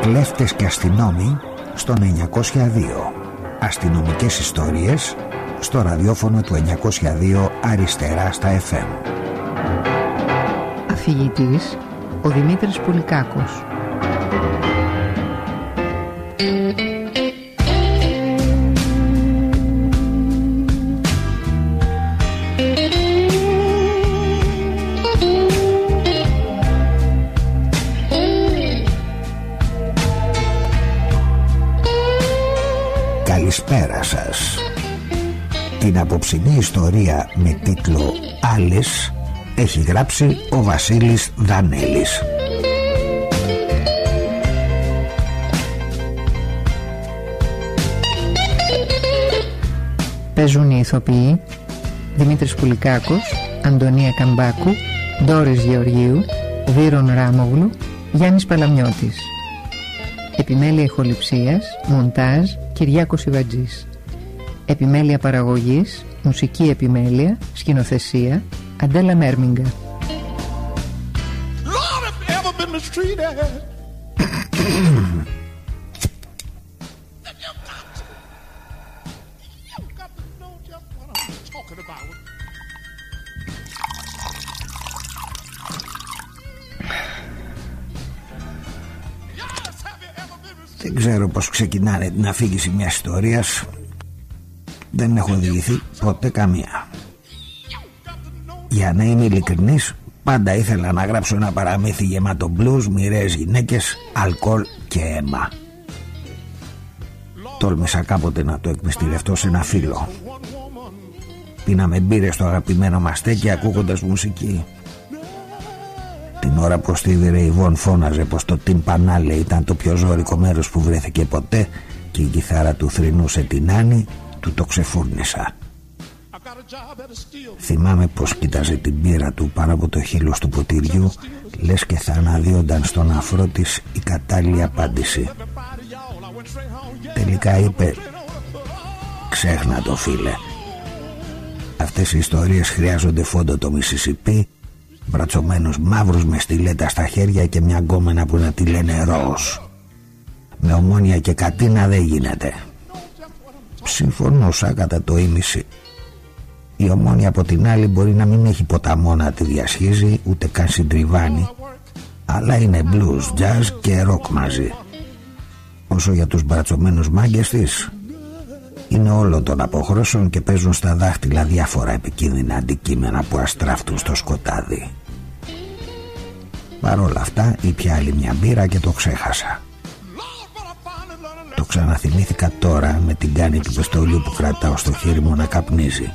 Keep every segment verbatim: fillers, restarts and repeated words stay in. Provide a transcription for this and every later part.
Κλέφτες και αστυνόμοι στον εννιακόσια δύο. Αστυνομικές ιστορίες στο ραδιόφωνο του εννιακόσια δύο αριστερά στα εφ εμ. Αφηγητής ο Δημήτρης Πουλικάκος. Καλησπέρα σας. Την απόψινή ιστορία με τίτλο «Άλλες» έχει γράψει ο Βασίλης Δανέλης. Παίζουν οι ηθοποιοί Δημήτρης Πουλικάκος, Αντωνία Καμπάκου, Ντόρις Γεωργίου, Βύρον Ράμογλου, Γιάννης Παλαμιώτης. Επιμέλεια ηχοληψίας, μοντάζ, Κυριάκος Ιβατζής. Επιμέλεια παραγωγής, μουσική επιμέλεια, σκηνοθεσία, Αντέλα Μέρμιγκα. Δεν ξέρω πως ξεκινάνε την αφήγηση μιας ιστορίας. Δεν έχω οδηγηθεί ποτέ καμία. Για να είμαι ειλικρινής, πάντα ήθελα να γράψω ένα παραμύθι γεμάτο μπλουζ, μοιραίες γυναίκες, αλκοόλ και αίμα. Τόλμησα κάποτε να το εκμυστηρευτώ σε ένα φίλο. Πίναμε μπύρες στο αγαπημένο μας στέκι ακούγοντας μουσική. Την ώρα που ο Στίβη Ιβόν φώναζε πως το τυμπανάλε ήταν το πιο ζώρικο μέρος που βρέθηκε ποτέ και η κιθάρα του θρηνούσε την Άννη, του το ξεφούρνησα. Θυμάμαι πως κοίταζε την πύρα του πάνω από το χείλος του ποτηριού, λες και θα αναδύονταν στον αφρό της η κατάλληλη απάντηση. Τελικά είπε: «Ξέχνα το, φίλε. Αυτές οι ιστορίες χρειάζονται φόντο το Μισισιπί, μπρατσωμένους μαύρους με στιλέτα στα χέρια και μια γκόμενα που να τη λένε Ροζ. Με Ομόνια και Κατίνα δεν γίνεται». Συμφωνούσα κατά το ίμιση. Η Ομόνια από την άλλη μπορεί να μην έχει ποταμό να τη διασχίζει, ούτε καν συντριβάνει, αλλά είναι blues, jazz και rock μαζί. Όσο για τους μπρατσωμένους μάγκες της, είναι όλων των αποχρώσεων και παίζουν στα δάχτυλα διάφορα επικίνδυνα αντικείμενα που αστράφτουν στο σκοτάδι. Παρ' όλα αυτά ήπια άλλη μια μπύρα και το ξέχασα. Το ξαναθυμήθηκα τώρα με την κάνη του πιστολιού που κρατάω στο χέρι μου να καπνίζει.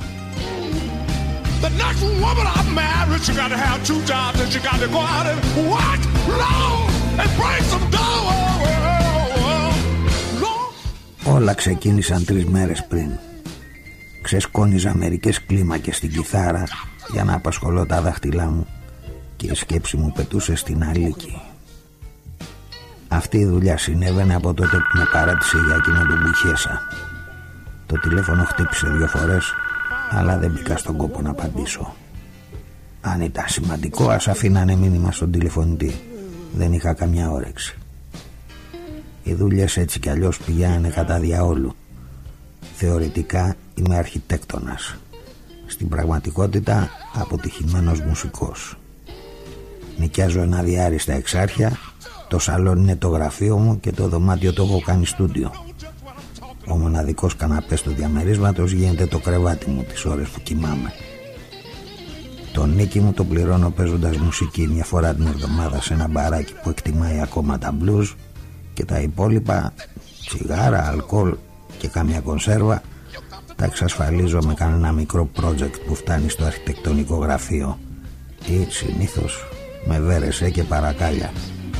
Όλα ξεκίνησαν τρεις μέρες πριν. Ξεσκόνιζα μερικές κλίμακες στην κιθάρα για να απασχολώ τα δάχτυλά μου και η σκέψη μου πετούσε στην Αλίκη. Αυτή η δουλειά συνέβαινε από τότε που με παράτησε για εκείνο τον Μπουχέσα. Το τηλέφωνο χτύπησε δύο φορές, αλλά δεν μπήκα στον κόπο να απαντήσω. Αν ήταν σημαντικό, ας αφήνανε μήνυμα στον τηλεφωνητή. Δεν είχα καμιά όρεξη. Οι δουλειές έτσι κι αλλιώς πηγαίνανε κατά διαόλου. Θεωρητικά είμαι αρχιτέκτονας, στην πραγματικότητα αποτυχημένος μουσικός. Νοικιάζω ένα διάριστα εξάρχεια, το σαλόνι είναι το γραφείο μου και το δωμάτιο το έχω κάνει στούντιο. Ο μοναδικός καναπές του διαμερίσματος γίνεται το κρεβάτι μου τις ώρες που κοιμάμαι. Το νίκη μου το πληρώνω παίζοντας μουσική μια φορά την εβδομάδα σε ένα μπαράκι που εκτιμάει ακόμα τα blues, και τα υπόλοιπα, τσιγάρα, αλκοόλ και κάμια κονσέρβα, τα εξασφαλίζω με κανένα μικρό project που φτάνει στο αρχιτεκτονικό γραφείο ή συνήθως με βέρεσέ και παρακάλια.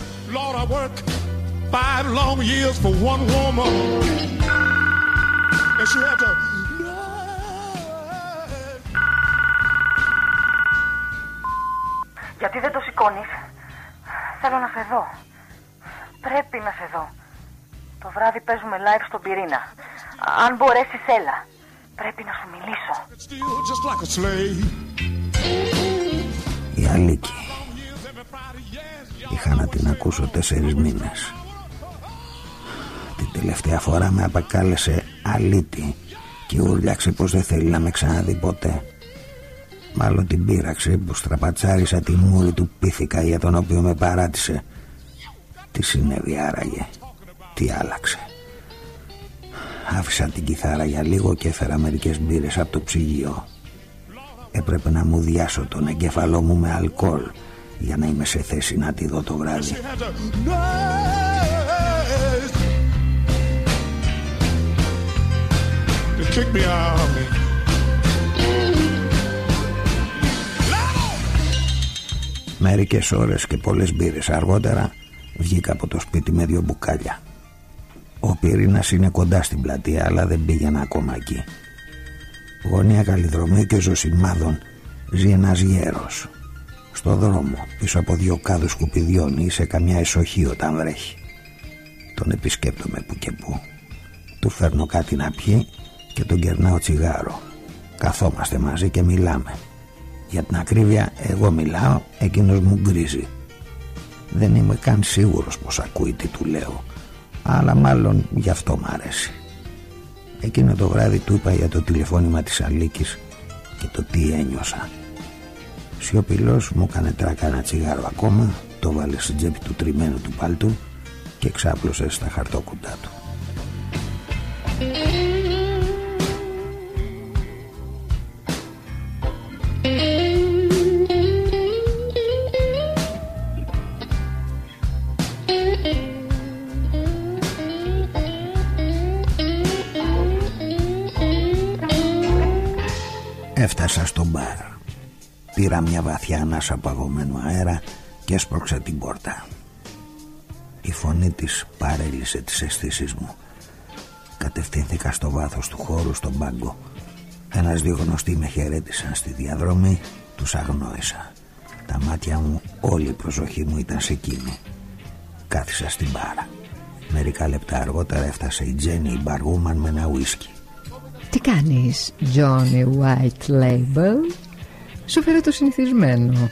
Γιατί δεν το σηκώνεις? Θέλω να σε δω. Πρέπει να σε δω. Το βράδυ παίζουμε live στον Πυρήνα. Αν μπορέσεις, έλα. Πρέπει να σου μιλήσω. Η Αλίκη. Είχα να την ακούσω τέσσερις μήνες. Την τελευταία φορά με αποκάλεσε αλήτη και ούρλιαξε πως δεν θέλει να με ξαναδεί ποτέ. Μάλλον την πείραξε που στραπατσάρισα τη μούρη του πίθηκα για τον οποίο με παράτησε. Τι συνέβη άραγε? Τι άλλαξε? Άφησα την κιθάρα για λίγο και έφερα μερικές μπύρες από το ψυγείο. Έπρεπε να μου διάσω τον εγκέφαλό μου με αλκοόλ για να είμαι σε θέση να τη δω το βράδυ. Μερικές ώρες και πολλές μπύρες αργότερα βγήκα από το σπίτι με δύο μπουκάλια. Ο πυρήνας είναι κοντά στην πλατεία, αλλά δεν πήγαινα ακόμα εκεί. Γωνία Καλλιδρομή και Ζωσιμάδων ζει ένας γέρος. Στο δρόμο, πίσω από δύο κάδους σκουπιδιών ή σε καμιά εσοχή όταν βρέχει. Τον επισκέπτομαι που και που. Του φέρνω κάτι να πιει και τον κερνάω τσιγάρο. Καθόμαστε μαζί και μιλάμε. Για την ακρίβεια, εγώ μιλάω, εκείνος μου γκρίζει. Δεν είμαι καν σίγουρος πως ακούει τι του λέω, αλλά μάλλον γι' αυτό μ' αρέσει. Εκείνο το βράδυ του είπα για το τηλεφώνημα της Αλίκης και το τι ένιωσα. Σιωπηλός μου έκανε τράκα ένα τσιγάρο ακόμα, το βάλε στην τσέπη του τριμμένου του παλτού και ξάπλωσε στα χαρτόκουτά του. Έφτασα στο μπαρ. Πήρα μια βαθιά ανάσα παγωμένου αέρα και έσπρωξα την πόρτα. Η φωνή της παρέλυσε τις αισθήσεις μου. Κατευθύνθηκα στο βάθος του χώρου στον πάγκο. Ένας δύο γνωστοί με χαιρέτησαν στη διαδρομή. Τους αγνόησα. Τα μάτια μου, όλη η προσοχή μου ήταν σε εκείνη. Κάθισα στην μπάρα. Μερικά λεπτά αργότερα έφτασε η Τζέννη, η μπαργούμαν, με ένα ουίσκι. Τι κάνεις, Johnny White Label? Σου φέρε το συνηθισμένο.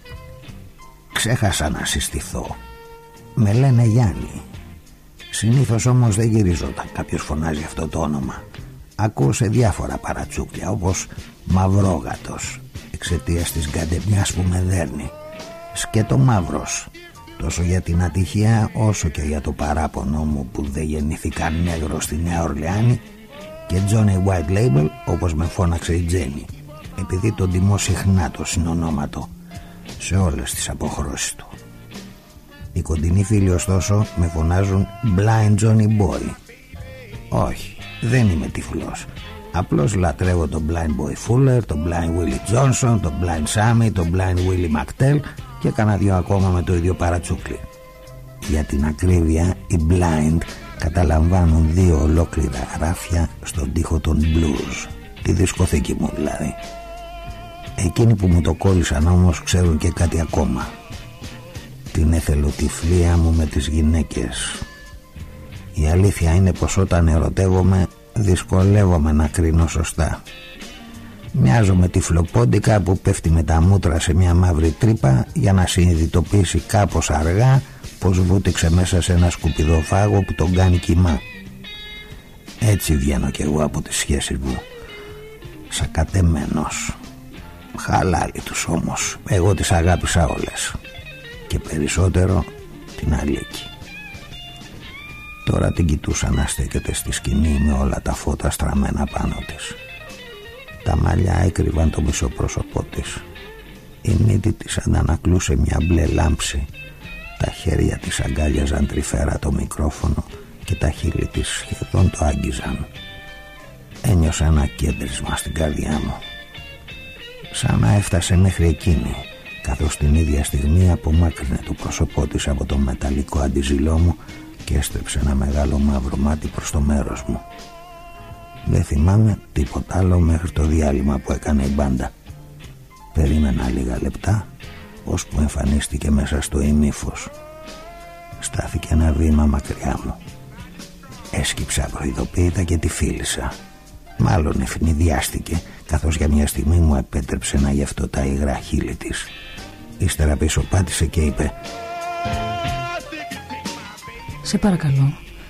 Ξέχασα να συστηθώ. Με λένε Γιάννη. Συνήθως όμως δεν γυρίζω όταν κάποιος φωνάζει αυτό το όνομα. Ακούω σε διάφορα παρατσούκλια, όπως Μαυρόγατος, εξαιτίας της γκαντεμιάς που με δέρνει. Σκέτο Μαύρος, τόσο για την ατυχία όσο και για το παράπονο μου που δεν γεννήθηκα νέγρο στη Νέα Ορλεάνη. Και Johnny White Label, όπως με φώναξε η Τζέννη, επειδή τον τιμώ συχνά το συνονόματο σε όλες τις αποχρώσεις του. Οι κοντινοί φίλοι ωστόσο με φωνάζουν Blind Johnny Boy. Όχι, δεν είμαι τυφλός. Απλώς λατρεύω τον Blind Boy Fuller, τον Blind Willie Johnson, τον Blind Sammy, τον Blind Willie McTell και κάνα δυο ακόμα με το ίδιο παρατσούκλι. Για την ακρίβεια, οι Blind καταλαμβάνουν δύο ολόκληρα γράφια στον τοίχο των blues, τη δισκοθήκη μου δηλαδή. Εκείνοι που μου το κόλλησαν όμως ξέρουν και κάτι ακόμα. Την εθελοτυφλία μου με τις γυναίκες. Η αλήθεια είναι πως όταν ερωτεύομαι δυσκολεύομαι να κρίνω σωστά. Μοιάζω με τυφλοπόντικα που πέφτει με τα μούτρα σε μια μαύρη τρύπα για να συνειδητοποιήσει κάπως αργά πως βούτυξε μέσα σε ένα σκουπιδοφάγο που τον κάνει κοιμά. Έτσι βγαίνω κι εγώ από τις σχέσεις μου, σακατεμένος. Χαλάλι τους όμως, εγώ τις αγάπησα όλες και περισσότερο την Αλίκη. Τώρα την κοιτούσα να στέκεται στη σκηνή με όλα τα φώτα στραμμένα πάνω της. Τα μαλλιά έκρυβαν το μισό πρόσωπό της. Η μύτη της αντανακλούσε μια μπλε λάμψη. Τα χέρια της αγκάλιαζαν τρυφέρα το μικρόφωνο και τα χείλη της σχεδόν το άγγιζαν. Ένιωσα ένα κέντρισμα στην καρδιά μου, σαν να έφτασε μέχρι εκείνη, καθώς την ίδια στιγμή απομάκρυνε το πρόσωπό της από το μεταλλικό αντιζηλό μου και έστρεψε ένα μεγάλο μαύρο μάτι προς το μέρος μου. Δεν θυμάμαι τίποτα άλλο μέχρι το διάλειμμα που έκανε η μπάντα. Περίμενα λίγα λεπτά, ώσπου εμφανίστηκε μέσα στο ημίφος. Στάθηκε ένα βήμα μακριά μου. Έσκυψα προειδοποίητα και τη φίλησα. Μάλλον ευνηδιάστηκε, καθώς για μια στιγμή μου επέτρεψε να γευτώ τα υγρά χείλη της. Ύστερα πίσω πάτησε και είπε: «Σε παρακαλώ,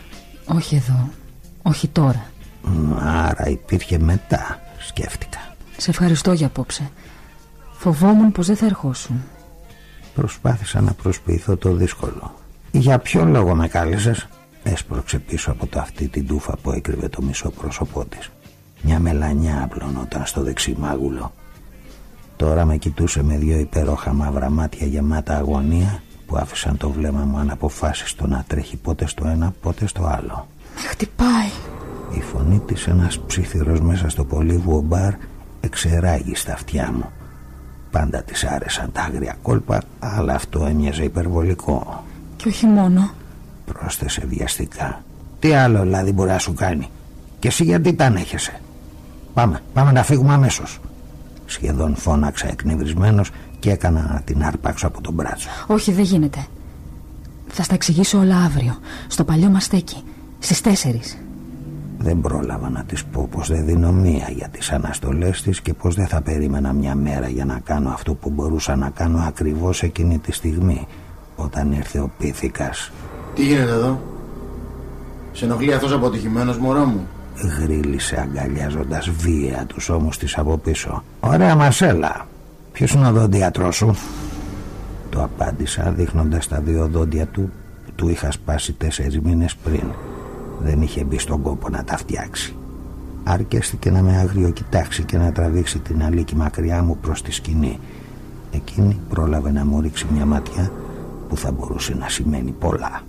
Όχι εδώ, όχι τώρα. Άρα υπήρχε μετά, σκέφτηκα. Σε ευχαριστώ για απόψε. Φοβόμουν πως δεν θα ερχόσουν. Προσπάθησα να προσποιηθώ το δύσκολο. Για ποιο λόγο με κάλεσες? Έσπρωξε πίσω από το αυτή την τούφα που έκρυβε το μισό πρόσωπό της. Μια μελανιά απλωνόταν στο δεξί μάγουλο. Τώρα με κοιτούσε με δύο υπέροχα μαύρα μάτια γεμάτα αγωνία που άφησαν το βλέμμα μου αναποφάσιστο να τρέχει πότε στο ένα πότε στο άλλο. Με χτυπάει. Η φωνή της, ένας ψήθυρος μέσα στο πολύβουο μπαρ, εξεράγει στα αυτιά μου. Πάντα της άρεσαν τα άγρια κόλπα, αλλά αυτό έμοιαζε υπερβολικό. Και όχι μόνο, πρόσθεσε βιαστικά. Τι άλλο δηλαδή μπορεί να σου κάνει? Και εσύ γιατί τα ανέχεσαι? Πάμε, πάμε να φύγουμε αμέσως. Σχεδόν φώναξα εκνευρισμένος και έκανα να την άρπαξω από τον μπράτσο. Όχι, δεν γίνεται. Θα στα εξηγήσω όλα αύριο, στο παλιό μας στέκι, στις τέσσερις. Δεν πρόλαβα να της πω πως δεν δίνω μία για τις αναστολές της και πως δεν θα περίμενα μια μέρα για να κάνω αυτό που μπορούσα να κάνω ακριβώς εκείνη τη στιγμή, όταν ήρθε ο πίθηκας. Τι γίνεται εδώ? Σε ενοχλεί αυτός αποτυχημένος, μωρό μου? Γρίλησε αγκαλιάζοντας βία τους ώμους της από πίσω. Ωραία Μαρσέλα, ποιος είναι ο δόντιατρός σου? Το απάντησα δείχνοντας τα δύο δόντια του που του είχα σπάσει τέσσερις μήνες πριν. Δεν είχε μπει στον κόπο να τα φτιάξει. Αρκέστηκε να με αγριοκοιτάξει και να τραβήξει την αλίκη μακριά μου προς τη σκηνή. Εκείνη πρόλαβε να μου ρίξει μια ματιά που θα μπορούσε να σημαίνει πολλά.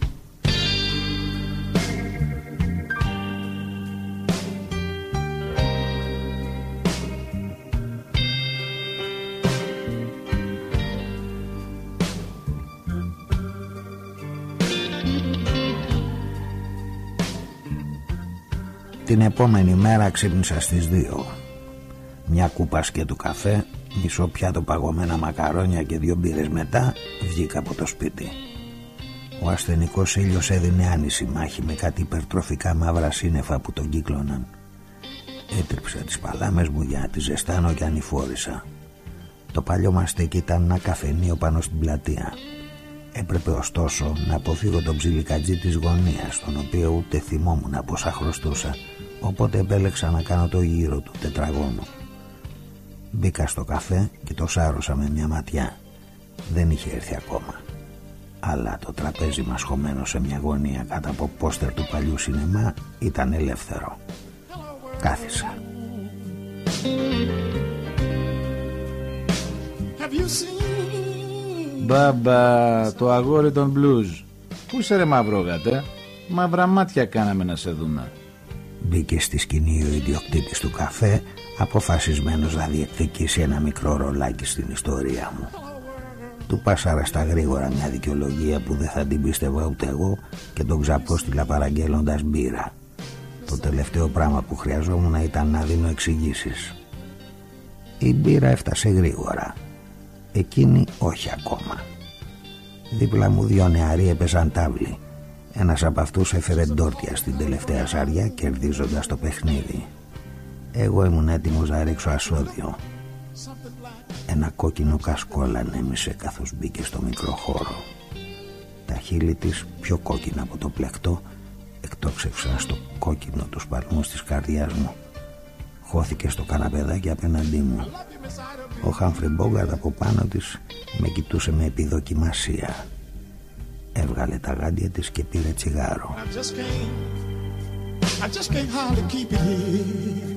Την επόμενη μέρα ξύπνησα στις δύο. Μια κούπα σκέτου καφέ, μισό πιάτο παγωμένα μακαρόνια και δύο μπύρες μετά βγήκα από το σπίτι. Ο ασθενικός ήλιος έδινε άνηση μάχη με κάτι υπερτροφικά μαύρα σύννεφα που τον κύκλωναν. Έτριψα τις παλάμες μου για να τις ζεστάνω και ανηφόρησα. Το παλιό μας στέκι ήταν ένα καφενείο πάνω στην πλατεία. Έπρεπε ωστόσο να αποφύγω τον ψιλικατζή της γωνίας, τον οποίο ούτε θυμόμουν πόσα χρωστούσα, οπότε επέλεξα να κάνω το γύρο του τετραγώνου. Μπήκα στο καφέ και το σάρωσα με μια ματιά. Δεν είχε έρθει ακόμα, αλλά το τραπέζι μας χωμένο σε μια γωνία κάτω από πόστερ του παλιού σινεμά ήταν ελεύθερο. Κάθισα. Μπαμπα, το αγόρι των blues. Πού είσαι ρε μαυρόγατε? Μαύρα μάτια κάναμε να σε δούμε. Μπήκε στη σκηνή ο ιδιοκτήτης του καφέ, αποφασισμένος να διεκδικήσει ένα μικρό ρολάκι στην ιστορία μου. Του πάσαρα στα γρήγορα μια δικαιολογία που δεν θα την πίστευα ούτε εγώ και τον ξαπόστειλα παραγγέλλοντας μπύρα. Το τελευταίο πράγμα που χρειαζόμουν ήταν να δίνω εξηγήσεις. Η μπύρα έφτασε γρήγορα. Εκείνη όχι ακόμα. Δίπλα μου δύο νεαροί έπαιζαν τάβλη. Ένας από αυτούς έφερε ντόρτια στην τελευταία ζαριά, κερδίζοντας το παιχνίδι. Εγώ ήμουν έτοιμος να ρίξω ασώδιο. Ένα κόκκινο κασκόλ ανέμισε καθώς μπήκε στο μικρό χώρο. Τα χείλη της, πιο κόκκινα από το πλεκτό, εκτόξευσαν στο κόκκινο τους παλμούς της καρδιάς μου. Χώθηκε στο καναπεδάκι απέναντί μου. Ο Χάμφρι Μπόγκαρτ από πάνω της με κοιτούσε με επιδοκιμασία. Έβγαλε τα γάντια της και πήρε τσιγάρο. I just can't, I just can't hardly keep it here.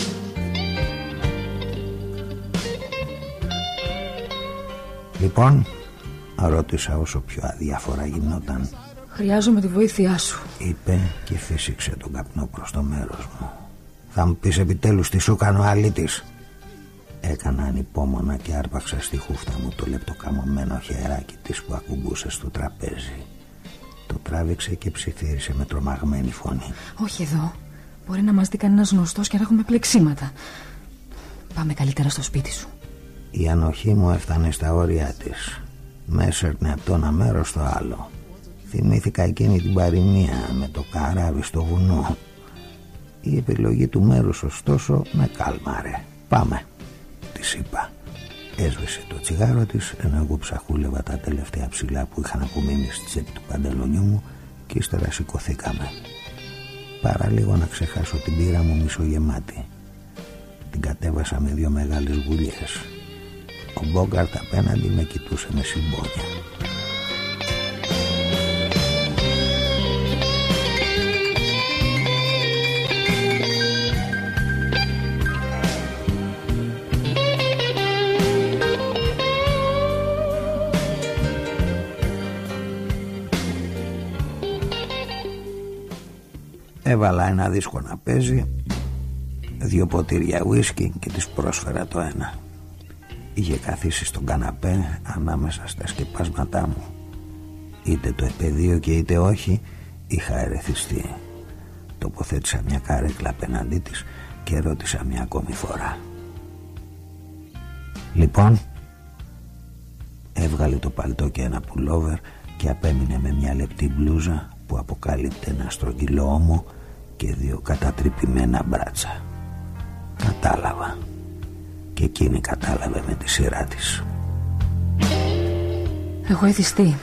Λοιπόν, ρώτησα όσο πιο αδιάφορα γινόταν. Χρειάζομαι τη βοήθειά σου, είπε και φύσηξε τον καπνό προς το μέρος μου. Θα μου πεις επιτέλους τι σου κάνω αλήτης? Έκανα ανυπόμονα και άρπαξα στη χούφτα μου το λεπτοκαμωμένο χεράκι της που ακουμπούσε στο τραπέζι. Το τράβηξε και ψιθύρισε με τρομαγμένη φωνή. Όχι εδώ. Μπορεί να μας δει κανένας γνωστός και να έχουμε πλεξίματα. Πάμε καλύτερα στο σπίτι σου. Η ανοχή μου έφτανε στα όρια της. Με έσερνε από το ένα μέρος στο άλλο. Θυμήθηκα εκείνη την παροιμία με το καράβι στο βουνό. Η επιλογή του μέρους ωστόσο με κάλμαρε. Πάμε, της είπα. Έσβησε το τσιγάρο της, ενώ εγώ ψαχούλευα τα τελευταία ψηλά που είχαν απομείνει στη τσέπη του παντελονιού μου Κι ύστερα σηκωθήκαμε. Παραλίγο να ξεχάσω την πύρα μου μισογεμάτη. Την κατέβασα με δύο μεγάλες γουλιές. Ο Μπόγκαρτ απέναντι με κοιτούσε με συμπόνια. Έβαλα ένα δίσκο να παίζει, δύο ποτήρια ουίσκι και της πρόσφερα το ένα. Είχε καθίσει στον καναπέ ανάμεσα στα σκεπάσματά μου. Είτε το επαιδείο και είτε όχι, είχα ερεθιστεί. Τοποθέτησα μια καρέκλα απέναντί της και ρώτησα μια ακόμη φορά. Λοιπόν? Έβγαλε το παλτό και ένα πουλόβερ και απέμεινε με μια λεπτή μπλούζα που αποκάλυπτε ένα στρογγυλό ώμο και δύο κατατρυπημένα μπράτσα. Κατάλαβα. Και εκείνη κατάλαβε με τη σειρά της. Έχω εθιστεί.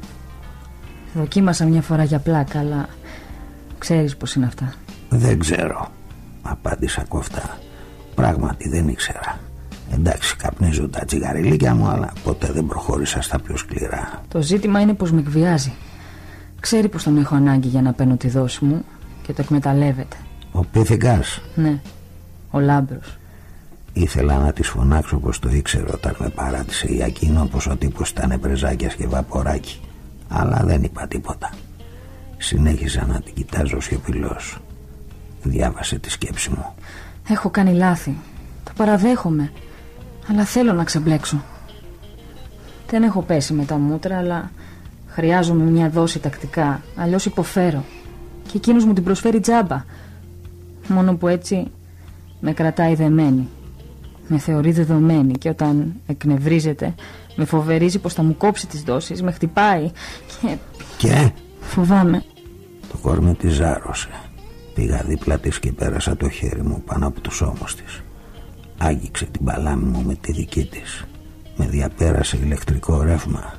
Δοκίμασα μια φορά για πλάκα, αλλά ξέρεις πως είναι αυτά. Δεν ξέρω, απάντησα κοφτά. Πράγματι δεν ήξερα. Εντάξει, καπνίζω τα τσιγαριλίκια μου, αλλά ποτέ δεν προχώρησα στα πιο σκληρά. Το ζήτημα είναι πως με εκβιάζει. Ξέρει πως τον έχω ανάγκη για να παίρνω τη δόση μου και το εκμεταλλεύεται. Ο πίθηκας? Ναι, ο Λάμπρος. Ήθελα να της φωνάξω πως το ήξερε όταν με παράτησε η Ακίνο, πως ο τύπος ήταν πρεζάκιας και βαποράκι. Αλλά δεν είπα τίποτα. Συνέχιζα να την κοιτάζω σιωπηλός. Διάβασε τη σκέψη μου. Έχω κάνει λάθη. Το παραδέχομαι. Αλλά θέλω να ξεμπλέξω. Δεν έχω πέσει με τα μούτρα, αλλά χρειάζομαι μια δόση τακτικά. Αλλιώς υποφέρω. Και εκείνος μου την προσφέρει τζάμπα. Μόνο που έτσι με κρατάει δεμένη. Με θεωρεί δεδομένη και όταν εκνευρίζεται με φοβερίζει πως θα μου κόψει τις δόσεις. Με χτυπάει και... Και? Φοβάμαι. Το κόρμι της ζάρωσε. Πήγα δίπλα της και πέρασα το χέρι μου πάνω από τους ώμους της. Άγγιξε την παλάμη μου με τη δική της. Με διαπέρασε ηλεκτρικό ρεύμα.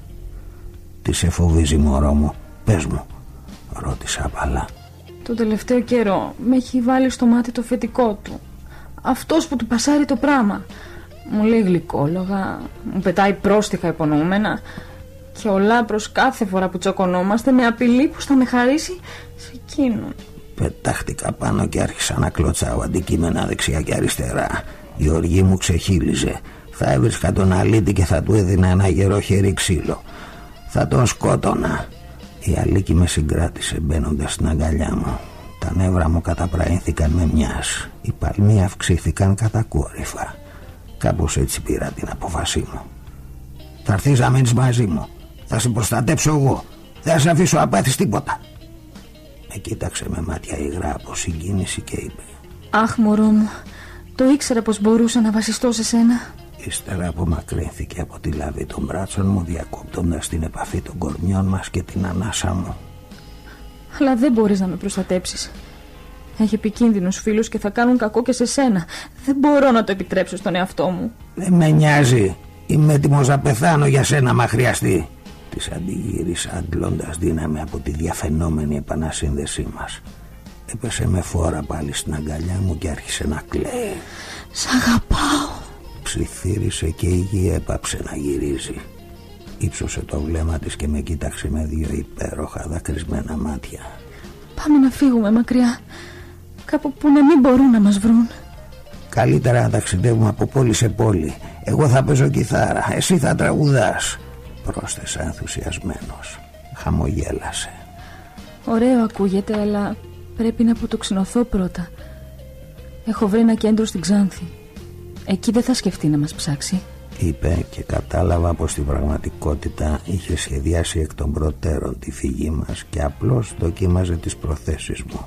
Τι σε φοβίζει, μωρό μου? Πες μου, ρώτησα απαλά. Το τελευταίο καιρό με έχει βάλει στο μάτι το φετικό του. Αυτός που του πασάρει το πράμα. Μου λέει γλυκόλογα, μου πετάει πρόστιχα υπονοούμενα και ο Λάμπρος κάθε φορά που τσακωνόμαστε με απειλεί πως θα με χαρίσει σε εκείνον. Πετάχτηκα πάνω και άρχισα να κλωτσάω αντικείμενα δεξιά και αριστερά. Η οργή μου ξεχύλιζε. Θα έβρισκα τον αλήτη και θα του έδινα ένα γερό χέρι ξύλο. Θα τον σκότωνα. Η Αλίκη με συγκράτησε μπαίνοντας στην αγκαλιά μου. Τα νεύρα μου καταπραίνθηκαν με μιας. Οι παλμοί αυξήθηκαν κατακόρυφα. Κάπως έτσι πήρα την απόφασή μου. Θα έρθεις να μείνεις μαζί μου. Θα σε προστατέψω εγώ. Δεν θα σε αφήσω να πάθεις τίποτα. Με κοίταξε με μάτια υγρά από συγκίνηση και είπε: Αχ, μωρό μου, το ήξερα πως μπορούσα να βασιστώ σε σένα. Ύστερα απομακρύνθηκε από τη λαβή των μπράτσων μου, διακόπτοντας την επαφή των κορμιών μας και την ανάσα μου. Αλλά δεν μπορείς να με προστατέψεις. Έχει επικίνδυνους φίλους και θα κάνουν κακό και σε σένα. Δεν μπορώ να το επιτρέψω στον εαυτό μου. Δεν με νοιάζει. Είμαι έτοιμος να πεθάνω για σένα, μα χρειαστεί. Της αντιγύρισα αντλώντας δύναμη από τη διαφαινόμενη επανασύνδεσή μας. Έπεσε με φόρα πάλι στην αγκαλιά μου και άρχισε να κλαίει. Σ' αγαπάω. Ψιθύρισε και η γη έπαψε να γυρίζει. Ήψωσε το βλέμμα της και με κοίταξε με δύο υπέροχα δακρυσμένα μάτια. Πάμε να φύγουμε μακριά. Κάπου που να μην μπορούν να μας βρουν. Καλύτερα να ταξιδεύουμε από πόλη σε πόλη. Εγώ θα παίζω κιθάρα, εσύ θα τραγουδάς, πρόσθεσα ενθουσιασμένος. Χαμογέλασε. Ωραίο ακούγεται, αλλά πρέπει να αποτοξινωθώ πρώτα. Έχω βρει ένα κέντρο στην Ξάνθη. Εκεί δεν θα σκεφτεί να μας ψάξει, είπε, και κατάλαβα πως στην πραγματικότητα είχε σχεδιάσει εκ των προτέρων τη φυγή μας και απλώς δοκίμαζε τις προθέσεις μου.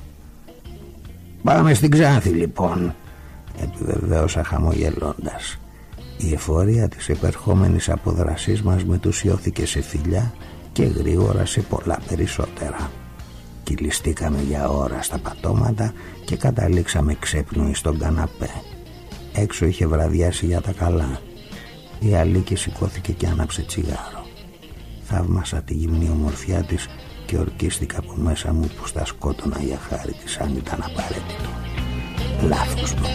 Πάμε στην Ξάνθη λοιπόν, επιβεβαίωσα χαμογελώντας. Η εφορία της επερχόμενης αποδρασής μας μετουσιώθηκε σε φιλιά και γρήγορα σε πολλά περισσότερα. Κυλιστήκαμε για ώρα στα πατώματα και καταλήξαμε ξέπνοοι στον καναπέ. Έξω είχε βραδιάσει για τα καλά. Η Αλίκη σηκώθηκε και άναψε τσιγάρο. Θαύμασα τη γυμνή ομορφιά της και ορκίστηκα από μέσα μου πως τα σκότωνα για χάρη της αν ήταν απαραίτητο. Λάθος μου.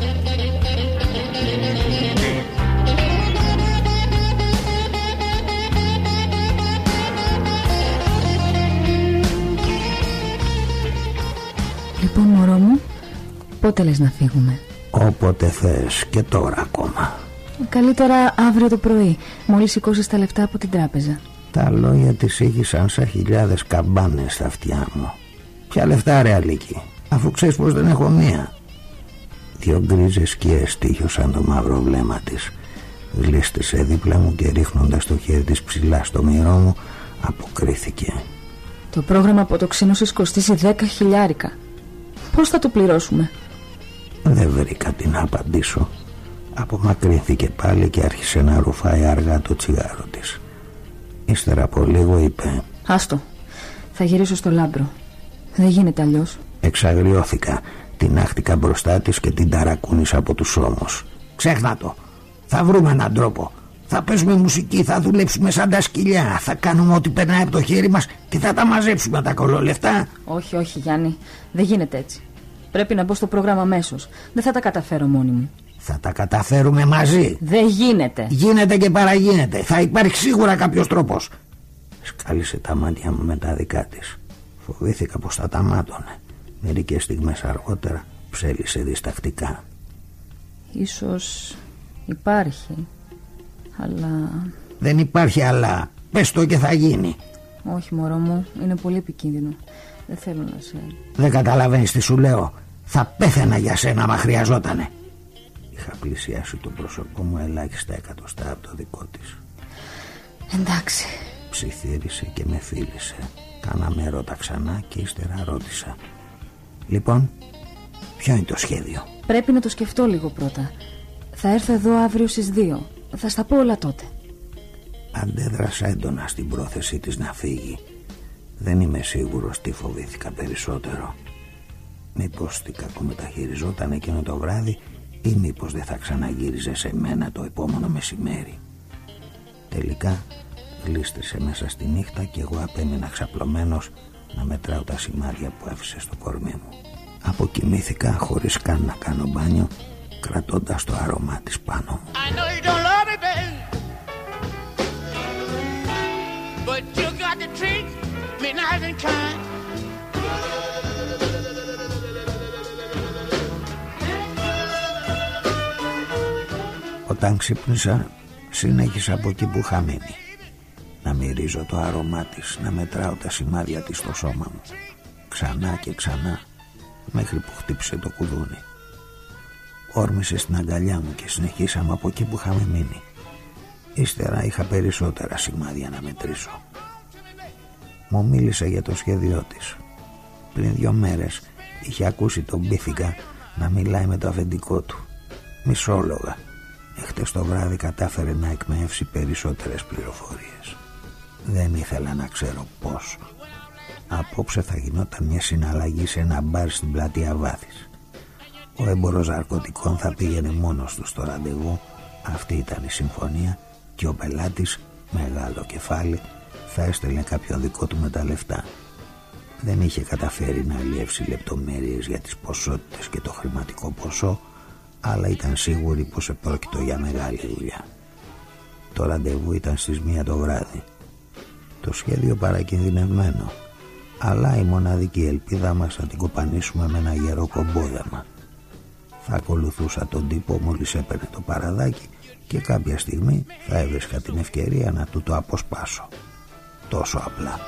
Λοιπόν, μωρό μου, πότε λες να φύγουμε? Όποτε θες, και τώρα ακόμα. Καλύτερα αύριο το πρωί, μόλις σηκώσεις τα λεφτά από την τράπεζα. Τα λόγια της ήχησαν σαν χιλιάδες καμπάνες στα αυτιά μου. Ποια λεφτά, ρε Αλίκη, αφού ξέρεις πως δεν έχω μία. Δυο γκρίζες σκιές τύχιωσαν το μαύρο βλέμμα της. Γλίστησε δίπλα μου και ρίχνοντας το χέρι της ψηλά στο μυρό μου, αποκρίθηκε. Το πρόγραμμα αποτοξίνωσης κοστίζει δέκα χιλιάρικα. Πώς θα το πληρώσουμε? Δεν βρήκα τι να απαντήσω. Απομακρύνθηκε πάλι και άρχισε να ρουφάει αργά το τσιγάρο της. Ύστερα από λίγο είπε: Άστο, θα γυρίσω στο Λάμπρο. Δεν γίνεται αλλιώς. Εξαγριώθηκα. Την άχτηκα μπροστά της και την ταρακούνησα από τους ώμους. Ξέχνα το. Θα βρούμε έναν τρόπο. Θα παίζουμε μουσική, θα δουλέψουμε σαν τα σκυλιά. Θα κάνουμε ό,τι περνάει από το χέρι μας και θα τα μαζέψουμε τα κολόλεφτα. Όχι, όχι Γιάννη, δεν γίνεται έτσι. Πρέπει να μπω στο πρόγραμμα αμέσως. Δεν θα τα καταφέρω μόνη μου. Θα τα καταφέρουμε μαζί. Δεν γίνεται. Γίνεται και παραγίνεται. Θα υπάρχει σίγουρα κάποιος τρόπος. Σκάλισε τα μάτια μου με τα δικά της. Φοβήθηκα πως θα τα μάτωνε. Μερικές στιγμές αργότερα ψέλισε διστακτικά. Ίσως υπάρχει, αλλά... Δεν υπάρχει αλλά. Πες το και θα γίνει. Όχι μωρό μου, είναι πολύ επικίνδυνο. Δεν θέλω να σε... Δεν καταλαβαίνεις τι σου λέω. Θα πέθαινα για σένα μα χρειαζότανε. Είχα πλησιάσει το πρόσωπό μου ελάχιστα εκατοστά από το δικό της. Εντάξει. Ψιθύρισε και με φίλησε. Κάναμε έρωτα ξανά και ύστερα ρώτησα: Λοιπόν, ποιο είναι το σχέδιο? Πρέπει να το σκεφτώ λίγο πρώτα. Θα έρθω εδώ αύριο στις δύο. Θα στα πω όλα τότε. Αντέδρασα έντονα στην πρόθεσή της να φύγει. Δεν είμαι σίγουρος τι φοβήθηκα περισσότερο. Μήπως τι κακομεταχειριζόταν εκείνο το βράδυ, ή μήπως δεν θα ξαναγύριζε σε μένα το επόμενο μεσημέρι. Τελικά γλίστρισε μέσα στη νύχτα και εγώ απέμεινα ξαπλωμένος να μετράω τα σημάδια που άφησε στο κορμί μου. Αποκοιμήθηκα χωρίς καν να κάνω μπάνιο, κρατώντας το άρωμά της πάνω μου. Όταν ξύπνησα, συνέχισα από εκεί που είχα μείνει. Να μυρίζω το άρωμά της, να μετράω τα σημάδια της στο σώμα μου. Ξανά και ξανά, μέχρι που χτύπησε το κουδούνι. Όρμησε στην αγκαλιά μου και συνεχίσαμε από εκεί που είχαμε μείνει. Ύστερα είχα περισσότερα σημάδια να μετρήσω. Μου μίλησε για το σχέδιό της. Πριν δύο μέρες είχε ακούσει τον Μπίθηκα να μιλάει με το αφεντικό του. Μισόλογα. Εχτες το βράδυ κατάφερε να εκμεύσει περισσότερες πληροφορίες. Δεν ήθελα να ξέρω πώς. Απόψε θα γινόταν μια συναλλαγή σε ένα μπαρ στην πλατεία Βάθης. Ο έμπορος ναρκωτικών θα πήγαινε μόνος του στο ραντεβού. Αυτή ήταν η συμφωνία. Και ο πελάτης, μεγάλο κεφάλι, θα έστελνε κάποιον δικό του με τα λεφτά. Δεν είχε καταφέρει να αλλιεύσει λεπτομέρειες για τις ποσότητες και το χρηματικό ποσό, αλλά ήταν σίγουροι πως επρόκειτο για μεγάλη δουλειά. Το ραντεβού ήταν στις μία το βράδυ. Το σχέδιο παρακινδυνευμένο, αλλά η μοναδική ελπίδα μας να την κοπανίσουμε με ένα γερό κομπόδεμα. Θα ακολουθούσα τον τύπο μόλις έπαιρνε το παραδάκι και κάποια στιγμή θα έβρισκα την ευκαιρία να του το αποσπάσω. Τόσο απλά.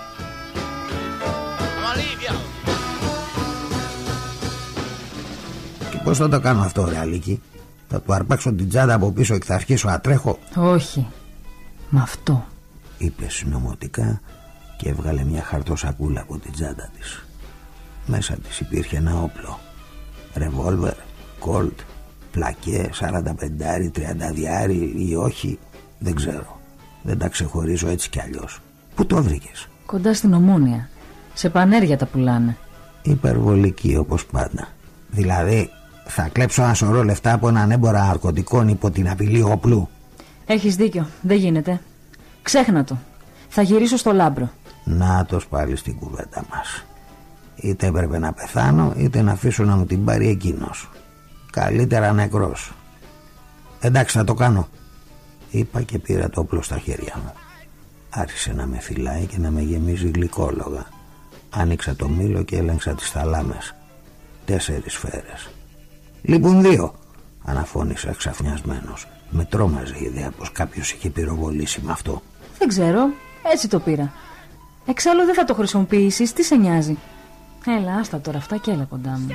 Και πώς θα το κάνω αυτό, ρε Αλίκη? Θα του αρπάξω την τσάντα από πίσω και θα αρχίσω να τρέχω? Όχι, με αυτό, είπε συνωμοτικά και έβγαλε μια χαρτοσακούλα από την τσάντα της. Μέσα της υπήρχε ένα όπλο. Ρεβόλβερ, κολτ, πλακέ, σαράντα πεντάρι, τριάντα διάρι ή όχι, δεν ξέρω. Δεν τα ξεχωρίζω έτσι κι αλλιώς. Πού το βρήκες? Κοντά στην Ομόνια. Σε πανέρια τα πουλάνε. Υπερβολική όπως πάντα. Δηλαδή θα κλέψω ένα σωρό λεφτά από έναν έμπορα ναρκωτικών υπό την απειλή όπλου? Έχεις δίκιο, δεν γίνεται. Ξέχνα το. Θα γυρίσω στο Λάμπρο. Νάτος πάλι στην κουβέντα μας. Είτε έπρεπε να πεθάνω, είτε να αφήσω να μου την πάρει εκείνος. Καλύτερα νεκρός. Εντάξει, θα το κάνω, είπα και πήρα το όπλο στα χέρια μου. Άρχισε να με φυλάει και να με γεμίζει γλυκόλογα. Άνοιξα το μήλο και έλεγξα τις θαλάμες. Τέσσερις σφαίρες. Λείπουν δύο, αναφώνησα ξαφνιασμένος. Με τρόμαζε η ιδέα πως κάποιος είχε πυροβολήσει με αυτό. Δεν ξέρω, έτσι το πήρα. Εξάλλου δεν θα το χρησιμοποιήσεις, τι σε νοιάζει. Έλα, άστα τώρα αυτά και έλα κοντά μου.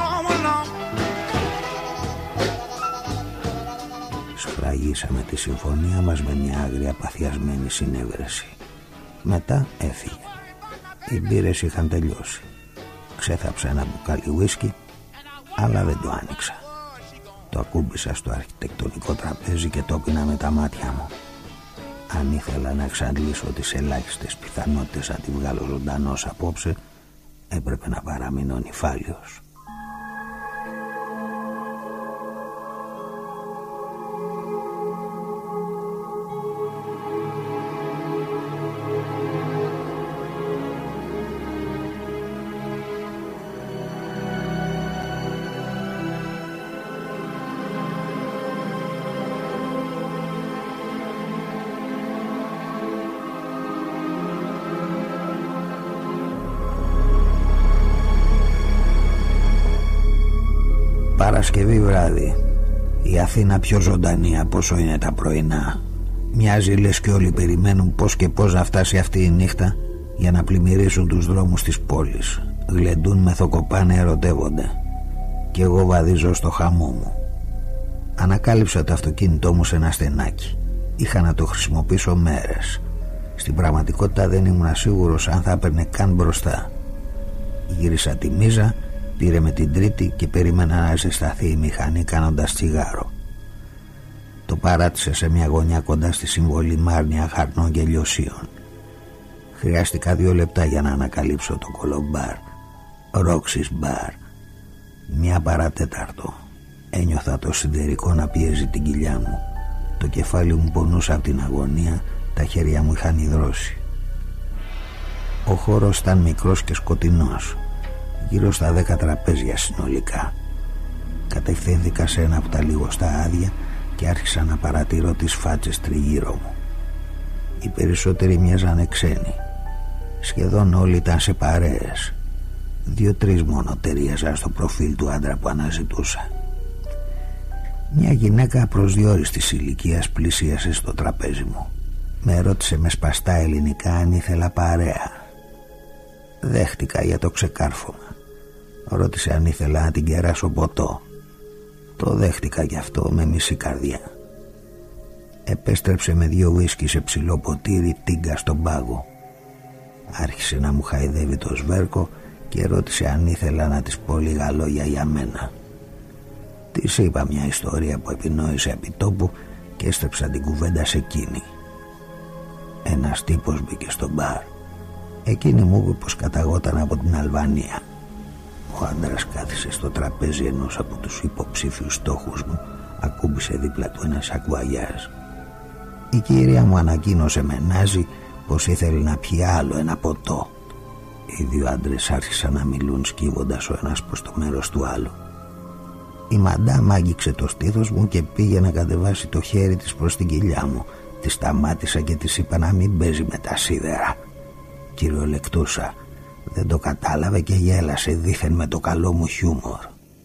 Σφραγίσαμε τη συμφωνία μας με μια άγρια παθιασμένη συνέβρεση. Μετά έφυγε. Οι μπύρες είχαν τελειώσει. Ξέθαψα ένα μπουκάλι ουίσκι, αλλά δεν το άνοιξα. Το ακούμπησα στο αρχιτεκτονικό τραπέζι και το πίνα με τα μάτια μου. Αν ήθελα να εξαντλήσω τις ελάχιστες πιθανότητες να τη βγάλω ζωντανός απόψε, έπρεπε να παραμείνω νηφάλιος. Παρασκευή βράδυ. Η Αθήνα πιο ζωντανή από όσο είναι τα πρωινά. Μοιάζει λες και όλοι περιμένουν πώς και πώς να φτάσει αυτή η νύχτα για να πλημμυρίσουν τους δρόμους της πόλης. Γλεντούν, μεθοκοπάνε, ερωτεύονται. Κι εγώ βαδίζω στο χαμό μου. Ανακάλυψα το αυτοκίνητό μου σε ένα στενάκι. Είχα να το χρησιμοποιήσω μέρες. Στην πραγματικότητα δεν ήμουν σίγουρος αν θα έπαιρνε καν μπροστά. Γύρισα τη μίζα, πήρε με την τρίτη και περίμενα να ζεσταθεί η μηχανή κάνοντας τσιγάρο. Το παράτησε σε μια γωνιά κοντά στη συμβολή Μάρνια Χαρνών και Λιωσίων. Χρειάστηκα δύο λεπτά για να ανακαλύψω το κολομπάρ. Ρόξις μπαρ. Μια παρατέταρτο. Ένιωθα το συντερικό να πιέζει την κοιλιά μου. Το κεφάλι μου πονούσε από την αγωνία, τα χέρια μου είχαν υδρώσει. Ο χώρος ήταν μικρός και σκοτεινός. Γύρω στα δέκα τραπέζια συνολικά. Κατευθύνθηκα σε ένα από τα λιγοστά άδεια και άρχισα να παρατηρώ τις φάτσες τριγύρω μου. Οι περισσότεροι μοιάζανε ξένοι. Σχεδόν όλοι ήταν σε παρέες. Δύο-τρεις μόνο ταιριάζαν στο προφίλ του άντρα που αναζητούσα. Μια γυναίκα προσδιορίστης ηλικίας πλησίασε στο τραπέζι μου. Με ρώτησε με σπαστά ελληνικά αν ήθελα παρέα. Δέχτηκα για το ξεκάρφωμα. Ρώτησε αν ήθελα να την κεράσω ποτό. Το δέχτηκα κι αυτό με μισή καρδιά. Επέστρεψε με δύο ουίσκι σε ψηλό ποτήρι τίγκα στον πάγο. Άρχισε να μου χαϊδεύει το σβέρκο και ρώτησε αν ήθελα να της πω λίγα λόγια για μένα. Της είπα μια ιστορία που επινόησε επί τόπου και έστρεψα την κουβέντα σε εκείνη. Ένας τύπος μπήκε στο μπαρ. Εκείνη μου είπε πως καταγόταν από την Αλβανία. Ο άντρας κάθισε στο τραπέζι ενός από τους υποψήφιους στόχους μου. Ακούμπησε δίπλα του ένα σακουαγιάζ. Η κυρία μου ανακοίνωσε με νάζι πως ήθελε να πιει άλλο ένα ποτό. Οι δύο άντρες άρχισαν να μιλούν σκύβοντας ο ένας προς το μέρος του άλλου. Η μαντάμ άγγιξε το στήθος μου και πήγε να κατεβάσει το χέρι της προς την κοιλιά μου. Τη σταμάτησα και της είπα να μην παίζει με τα σίδερα. Κυριολεκτούσα. Δεν το κατάλαβε και γέλασε δήθεν με το καλό μου χιούμορ.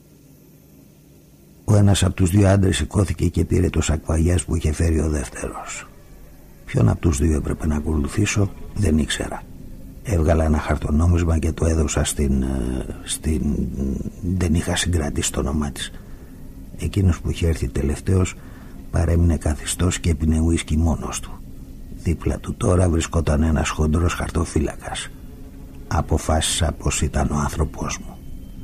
Ο ένας από τους δύο άντρες σηκώθηκε και πήρε το σακουαγιάζ που είχε φέρει ο δεύτερος. Ποιον από τους δύο έπρεπε να ακολουθήσω δεν ήξερα. Έβγαλα ένα χαρτονόμισμα και το έδωσα στην, στην... Δεν είχα συγκρατήσει το όνομά της. Εκείνος που είχε έρθει τελευταίος παρέμεινε καθιστός και έπινε ουίσκι μόνος του. Δίπλα του τώρα βρισκόταν ένας χοντρός χαρτοφύλακας. Αποφάσισα πως ήταν ο άνθρωπός μου.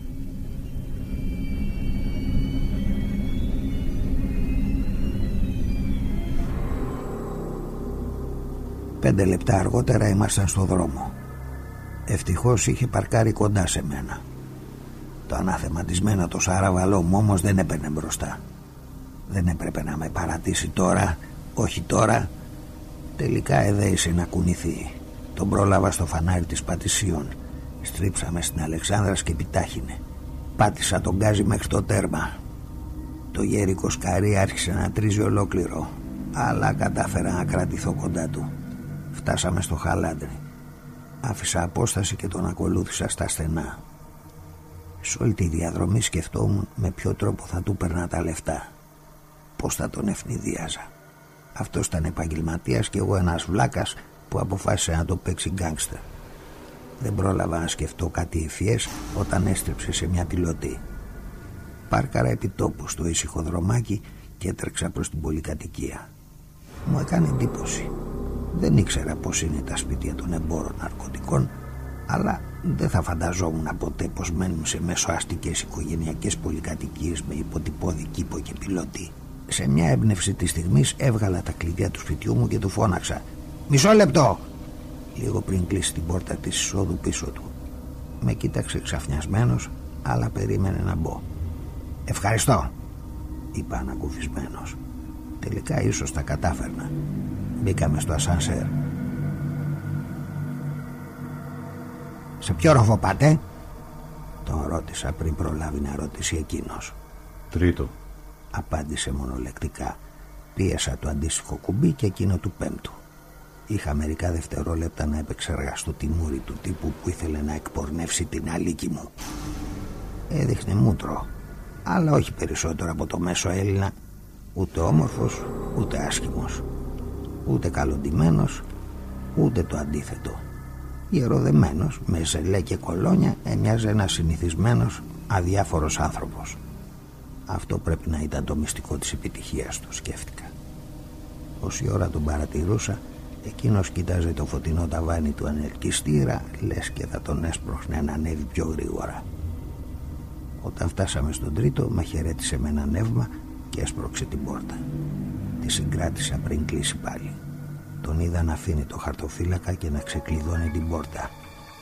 Πέντε λεπτά αργότερα ήμασταν στο δρόμο. Ευτυχώς είχε παρκάρει κοντά σε μένα. Το αναθεματισμένο το σαραβαλό μου όμως δεν έπαιρνε μπροστά. Δεν έπρεπε να με παρατήσει τώρα, όχι τώρα. Τελικά εδέησε να κουνηθεί. Τον πρόλαβα στο φανάρι της Πατησίων. Στρίψαμε στην Αλεξάνδρας και επιτάχυνε. Πάτησα τον γκάζι μέχρι το τέρμα. Το γέρικο σκαρί άρχισε να τρίζει ολόκληρο, αλλά κατάφερα να κρατηθώ κοντά του. Φτάσαμε στο χαλάντρι. Άφησα απόσταση και τον ακολούθησα στα στενά. Σε όλη τη διαδρομή σκεφτόμουν με ποιο τρόπο θα του περνά τα λεφτά, πώς θα τον ευνηδίαζα. Αυτός ήταν επαγγελματίας και εγώ ένας βλάκας που αποφάσισε να το παίξει γκάνγκστερ. Δεν πρόλαβα να σκεφτώ κάτι ευφυές όταν έστρεψε σε μια τηλωτή. Πάρκαρα επί τόπου στο ήσυχο δρομάκι και έτρεξα προς την πολυκατοικία. Μου έκανε εντύπωση. Δεν ήξερα πως είναι τα σπίτια των εμπόρων ναρκωτικών, αλλά δεν θα φανταζόμουν ποτέ πως μένουν σε μεσοαστικές οικογενειακές πολυκατοικίες με υποτυπώδη κήπο και πιλωτή. Σε μια έμπνευση της στιγμής έβγαλα τα κλειδιά του σπιτιού μου και του φώναξα «Μισό λεπτό!» λίγο πριν κλείσει την πόρτα της εισόδου πίσω του. Με κοίταξε ξαφνιασμένος, αλλά περίμενε να μπω. «Ευχαριστώ», είπα ανακουφισμένος. Τελικά ίσως τα κατάφερνα. Μπήκαμε στο ασανσέρ. «Σε ποιο ροφό πάτε?» τον ρώτησα πριν προλάβει να ρωτήσει εκείνος. «Τρίτο», απάντησε μονολεκτικά. Πίεσα το αντίστοιχο κουμπί και εκείνο του πέμπτου. Είχα μερικά δευτερόλεπτα να επεξεργαστώ τη μούρη του τύπου που ήθελε να εκπορνεύσει την αλίκη μου. Έδειχνε μούτρο, αλλά όχι περισσότερο από το μέσο Έλληνα. Ούτε όμορφος, ούτε άσχημος, ούτε καλοντημένος, ούτε το αντίθετο. Ιεροδεμένος, με ζελέ και κολόνια, έμοιαζε ένας συνηθισμένος, αδιάφορος άνθρωπος. Αυτό πρέπει να ήταν το μυστικό της επιτυχίας του, σκέφτηκα. Όση ώρα τον παρατηρούσα, εκείνος κοίταζε το φωτεινό ταβάνι του ανελκυστήρα, λες και θα τον έσπροχνε να ανέβει πιο γρήγορα. Όταν φτάσαμε στον τρίτο, με χαιρέτησε με ένα νεύμα και έσπρωξε την πόρτα. Τη συγκράτησα πριν κλείσει πάλι. Τον είδα να αφήνει το χαρτοφύλακα και να ξεκλειδώνει την πόρτα.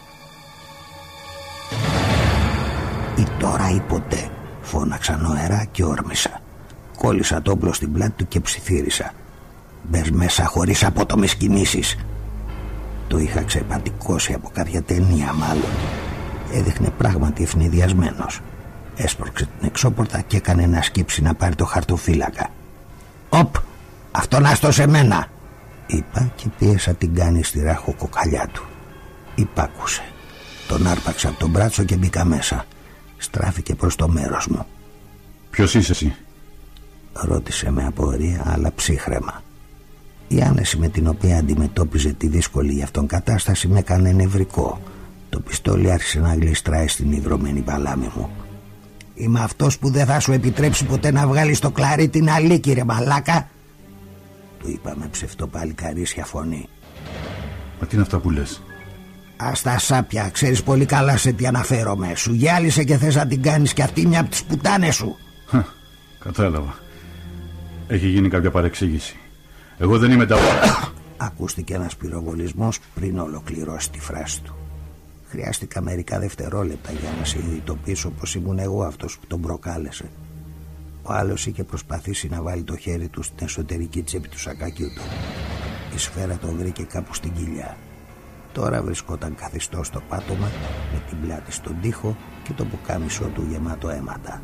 «Ή τώρα ή ποτέ», φώναξα νοερά και όρμησα. Κόλλησα το όπλο στην πλάτη του και ψιθύρισα. «Μπες μέσα χωρίς απότομες κινήσεις». Το είχα ξεπατικώσει από κάποια ταινία μάλλον. Έδειχνε πράγματι ευνηδιασμένος. Έσπρωξε την εξώπορτα και έκανε ένα σκύψη να πάρει το χαρτοφύλακα. «Οπ, αυτό να στο σε μένα», είπα και πίεσα την κάνη στη ράχο κοκαλιά του. Υπάκουσε. Τον άρπαξα από τον μπράτσο και μπήκα μέσα. Στράφηκε προς το μέρος μου. «Ποιος είσαι εσύ?» ρώτησε με απορία αλλά ψύχραιμα. Η άνεση με την οποία αντιμετώπιζε τη δύσκολη για αυτόν κατάσταση με έκανε νευρικό. Το πιστόλι άρχισε να γλιστράει στην υγρωμένη παλάμη μου. «Είμαι αυτός που δεν θα σου επιτρέψει ποτέ να βγάλεις το κλαρί την αλίκη, ρε μαλάκα», του είπα με ψευτοπαλικαρίσια φωνή. «Μα τι είναι αυτά που λες?» «Ας τα σάπια, ξέρεις πολύ καλά σε τι αναφέρομαι. Σου γυάλισε και θες να την κάνεις κι αυτή μια από τις πουτάνες σου». Χα, κατάλαβα. Έχει γίνει κάποια παρεξήγηση. Εγώ δεν είμαι τα... Ακούστηκε ένας πυροβολισμός πριν ολοκληρώσει τη φράση του. Χρειάστηκα μερικά δευτερόλεπτα για να συνειδητοποιήσω πως ήμουν εγώ αυτός που τον προκάλεσε. Ο άλλος είχε προσπαθήσει να βάλει το χέρι του στην εσωτερική τσέπη του σακακιού του. Η σφαίρα τον βρήκε κάπου στην κοιλιά. Τώρα βρισκόταν καθιστό στο πάτωμα, με την πλάτη στον τοίχο και το πουκάμισό του γεμάτο αίματα.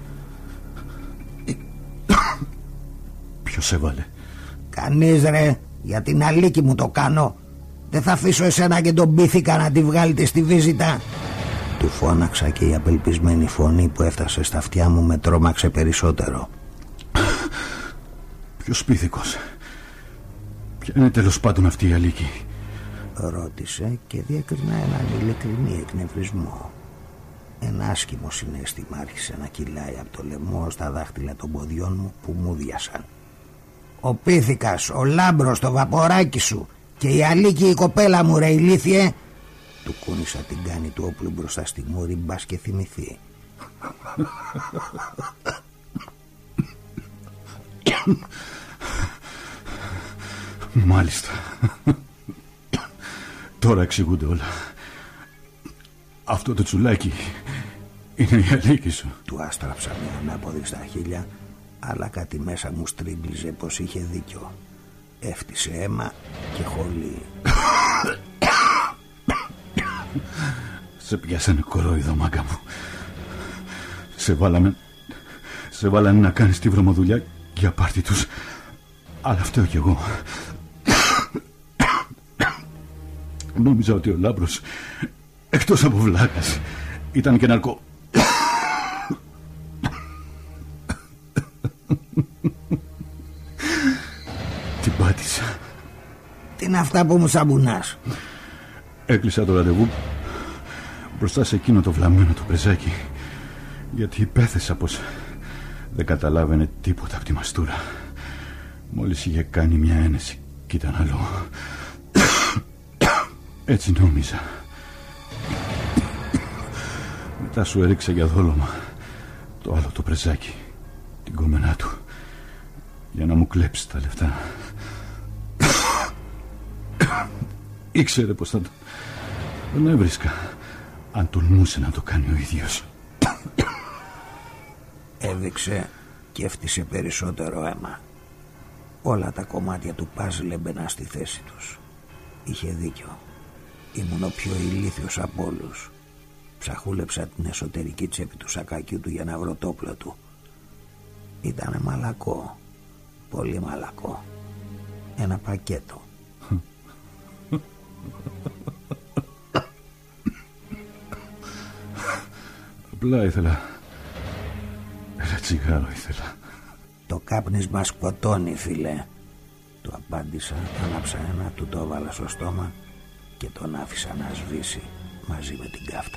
Ποιος έβαλε? «Κανείς, ρε, για την αλίκη μου το κάνω. Δεν θα αφήσω εσένα και τον πίθηκα να τη βγάλετε στη βίζητα», του φώναξα και η απελπισμένη φωνή που έφτασε στα αυτιά μου με τρόμαξε περισσότερο. «Ποιος πίθηκος? Ποια είναι τέλος πάντων αυτή η αλίκη?» ρώτησε και διέκρινα έναν ειλικρινή εκνευρισμό. Ένα άσχημο συναίσθημα άρχισε να κυλάει από το λαιμό στα δάχτυλα των ποδιών μου που μούδιασαν. «Ο πίθηκας, ο λάμπρος, το βαποράκι σου και η αλίκη η κοπέλα μου, ρε ηλίθιε», του κούνησα την κάνη του όπλου μπροστά στη μούρη, μπας και θυμηθεί. «Μάλιστα. Τώρα εξηγούνται όλα. Αυτό το τσουλάκι είναι η αλίκη σου». Του άστραψα μια ανάποδη στα χείλια, αλλά κάτι μέσα μου στρίγγλιζε πως είχε δίκιο. Έφτισε αίμα και χολή. Σε πιάσανε κορόιδο, μάγκα μου. Σε βάλαμε Σε βάλανε να κάνεις τη βρωμοδουλειά για πάρτι τους. Αλλά φταίω κι εγώ. Νόμιζα ότι ο Λάμπρος, εκτός από βλάκας, ήταν και ναρκώ. Την πάτησα. Τι είναι αυτά που μου σαμπουνάς? Έκλεισα το ραντεβού μπροστά σε εκείνο το βλαμμένο το πρεζάκι, γιατί υπέθεσα πως δεν καταλάβαινε τίποτα από τη μαστούρα. Μόλις είχε κάνει μια ένεση κι ήταν άλλο. Έτσι νόμιζα. Μετά σου έριξα για δόλωμα το άλλο το πρεζάκι, την κόμενά του, για να μου κλέψει τα λεφτά. Ήξερε πως θα τον έβρισκα αν τολμούσε να το κάνει ο ίδιος. Έδειξε και έφτισε περισσότερο αίμα. Όλα τα κομμάτια του παζλ έμπαιναν στη θέση τους. Είχε δίκιο. Ήμουν ο πιο ηλίθιος από όλους. Ψαχούλεψα την εσωτερική τσέπη του σακακιού του για να βρω το όπλο του. Ήτανε μαλακό. Πολύ μαλακό. Ένα πακέτο. Απλά ήθελα ένα τσιγάρο ήθελα. Το κάπνισμα σκοτώνει, φίλε. Του απάντησα, άναψα ένα, του το έβαλα στο στόμα και τον άφησα να σβήσει μαζί με την κάφτα.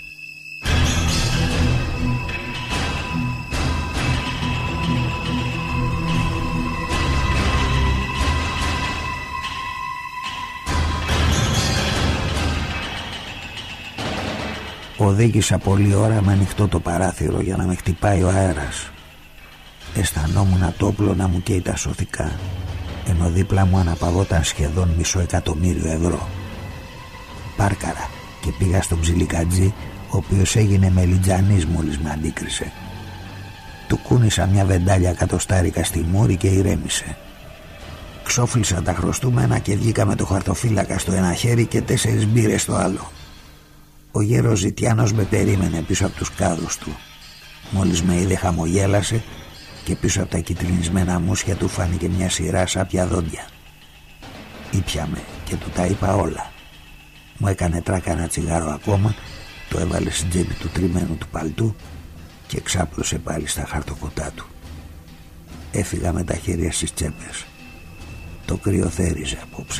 Οδήγησα πολλή ώρα με ανοιχτό το παράθυρο για να με χτυπάει ο αέρας. Αισθανόμουν το όπλο να μου καίει τα σωθικά, ενώ δίπλα μου αναπαυόταν σχεδόν μισό εκατομμύριο ευρώ. Πάρκαρα και πήγα στον ψιλικατζή, ο οποίος έγινε μελιτζανής μόλις με αντίκρισε. Του κούνησα μια βεντάλια κατοστάρικα στη μούρη και ηρέμησε. Ξόφλησα τα χρωστούμενα και βγήκα με το χαρτοφύλακα στο ένα χέρι και τέσσερις μπύρες στο άλλο. Ο γέρος Ζητιάνος με περίμενε πίσω από τους κάδους του. Μόλις με είδε χαμογέλασε και πίσω από τα κυτρινισμένα μουσια του φάνηκε μια σειρά σάπια δόντια. Ήπιαμε και του τα είπα όλα. Μου έκανε τράκα ένα τσιγάρο ακόμα, το έβαλε στην τσέπη του τριμμένου του παλτού και ξάπλωσε πάλι στα χαρτοκοτά του. Έφυγα με τα χέρια στις τσέπες. Το κρύο θέριζε απόψε.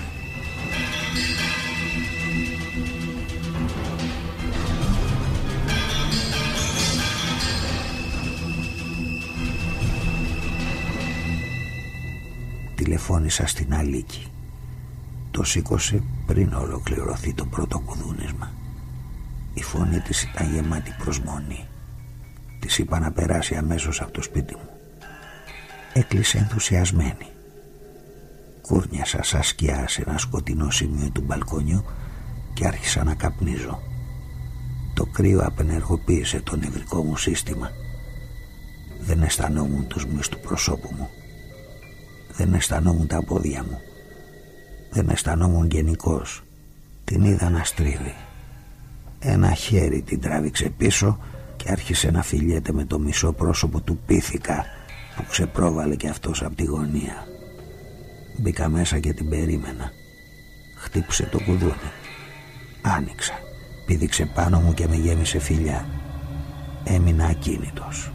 Τηλεφώνησα στην Αλίκη. Το σήκωσε πριν ολοκληρωθεί το πρώτο κουδούνισμα. Η φωνή της ήταν γεμάτη προσμονή. Της είπα να περάσει αμέσως από το σπίτι μου. Έκλεισε ενθουσιασμένη. Κούρνιασα σαν σκιά σε ένα σκοτεινό σημείο του μπαλκονιού και άρχισα να καπνίζω. Το κρύο απενεργοποίησε το νευρικό μου σύστημα. Δεν αισθανόμουν τους μυς του προσώπου μου. Δεν αισθανόμουν τα πόδια μου. Δεν αισθανόμουν γενικώς. Την είδα να στρίβει. Ένα χέρι την τράβηξε πίσω και άρχισε να φιλιέται με το μισό πρόσωπο του Πίθηκα που ξεπρόβαλε και αυτός από τη γωνία. Μπήκα μέσα και την περίμενα. Χτύπησε το κουδούνι. Άνοιξα. Πήδηξε πάνω μου και με γέμισε φιλιά. Έμεινα ακίνητος.